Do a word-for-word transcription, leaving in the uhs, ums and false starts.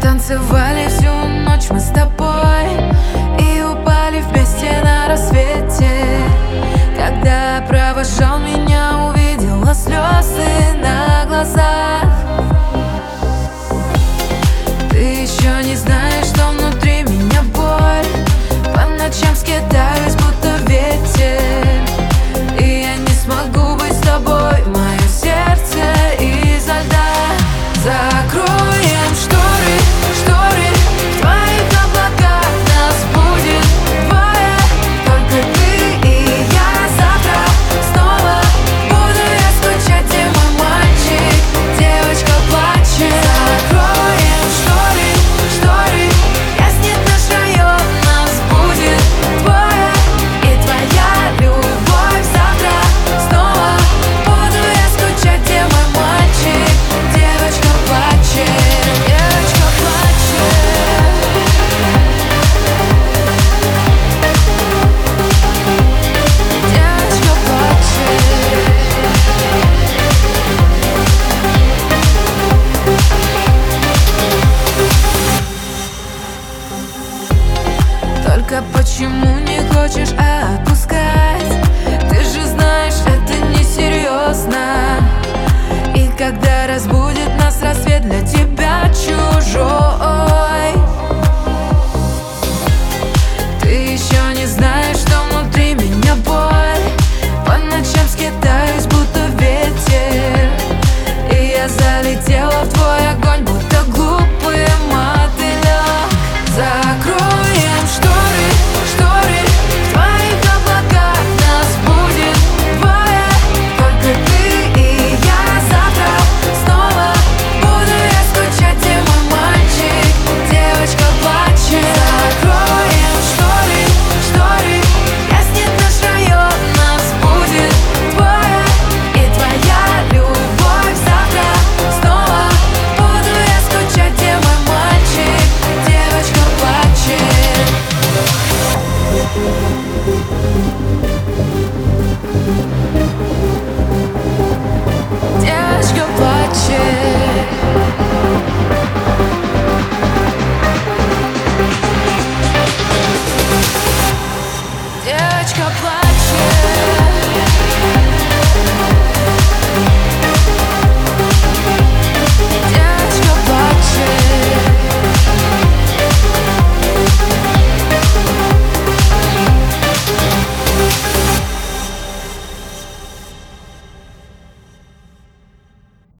Танцевали всю ночь мы с тобой и упали вместе на рассвете. Когда провожал меня, увидела слезы на глазах. Ты еще не знаешь, что внутри меня боль. По ночам скитаюсь, будто ветер, и я не смогу быть с тобой. Мое сердце изо льда. Закрой